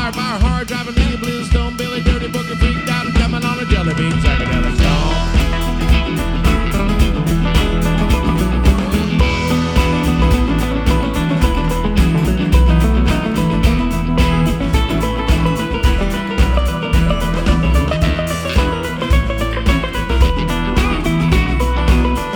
fire hard, driving me a blue stone, Billy, dirty boogie, freaked out and jumping on a jelly bean.